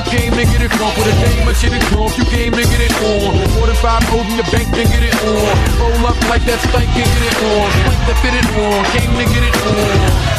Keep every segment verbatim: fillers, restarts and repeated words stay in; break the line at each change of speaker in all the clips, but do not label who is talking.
you came to get it from. For the day my shit is drunk, you came to get it on. More than five O's in your bank, then get it on. Roll up like that stank, and get it on. Spank to fit it on, came to get it on.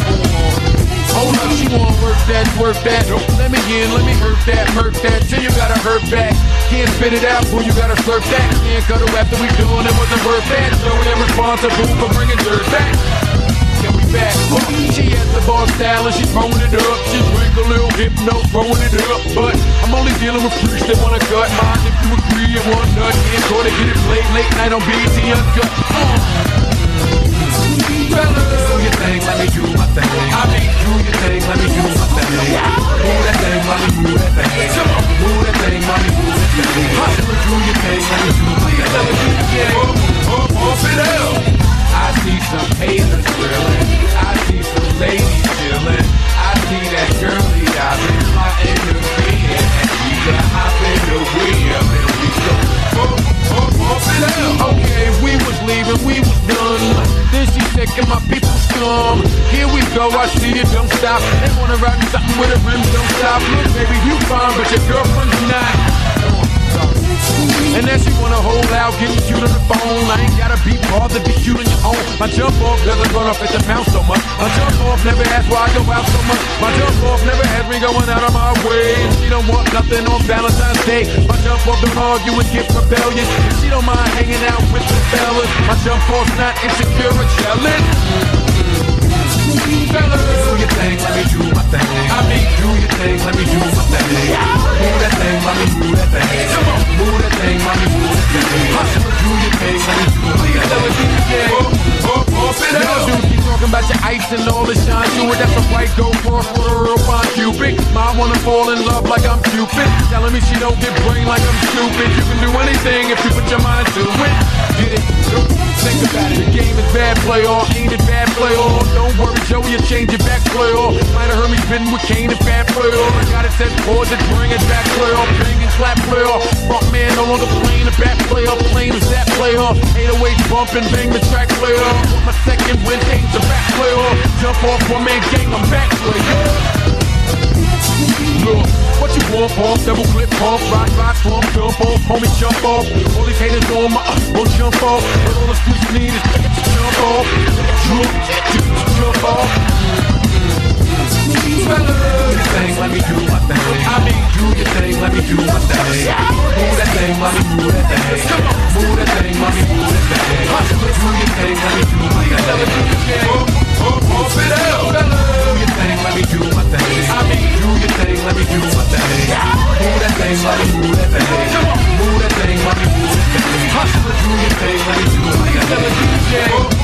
Hold up, she wanna work that, work that. Let me in, let me hurt that, hurt that. Till you gotta hurt back. Can't spit it out, boo, you gotta slurp that. Can't cut her after we doing it, wasn't worth that. So we are responsible for bringing dirt back. Yeah, we back. Oh, she at the bar style and she throwing it up. She drink a little hypno, throwing it up. But I'm only dealing with freaks that wanna cut mine. If you agree and want nut, can't go to get it late, late night on B E T Uncut. Uh. Fellas, do your thing, let me do my thing. I mean, do your thing, let me do my thing. Move that thing, mommy, move that thing. Come on, move that thing, mommy, move that thing. Hustle, do your thing, let me do my thing. Let me do your thing. Up, up, up it up. I see some haters grilling. I see some ladies chilling. I see that girlie out in my intervene. And we can hop in the wheel and we go up, up, up it up. Okay, we was leaving, we was done. Then she said, can my people scum? Here we go, I see you, don't stop. They wanna ride me something with a rim, don't stop. Look, baby, you fine, but your girlfriend's not. And then she wanna hold out, getting cute on the phone. I ain't gotta be bothered, be cute on your own. My jump off doesn't run off at the mouth so much. My jump off never asks why I go out so much. My jump off never has me going out of my way. And she don't want nothing on Valentine's Day. My jump off don't argue and get rebellious. She don't mind hanging out with the fellas. My jump off's not insecure or jealous. Fellas, do your thing, let me do my thing. I mean, do your thing, let me do my thing. Move that thing, mommy, move that thing. Come on, move that thing, mommy, move that thing. Hustle, do your thing, let me do my thing. Let me do your thing. Up, up, up it up. Y'all dudes keep talking about your ice and all the shine to it. That's a white gold cross with a real fine Cupid. Mom wanna fall in love like I'm Cupid. Telling me she don't get brain like I'm stupid. You can do anything if you put your mind to it. Get it? Think about it. The game is bad, play off. Ain't it bad, play off. Don't worry, Joey, you change it back, play off. Might have heard me spitting with Kane and Fat, play off. I got it set pause it, bring it back, play off. Bang and slap, play off. Fuck man, no longer playing the back, play off. Playing is that, play off. eight oh eight bump and bang the track, play off. With my second win, change the back, play off. Jump off, one man gang, I'm back, play off. Look, what you want, pump, double clip, pump, rock, rock, slump, jump off, homie, jump off. All these haters on my, uh, oh, jump off. But all the streets need is to jump off, jump, jump off. Fellas, do your thing, let me do my thing. I mean, do your thing, let me do my thing. Move that thing, mommy, move that thing. Come on, move that thing, mommy, move that thing. Hustle, do your thing, let me do my thing. Let me do your thing. Up, up, up it up. Fellas, do your thing, let me do my thing. I mean, do your thing, let me do my thing. Move that thing, mommy, move that thing. Come on, move that thing, mommy, move that thing. Hustle, do your thing, let me do my thing. Let me do your thing.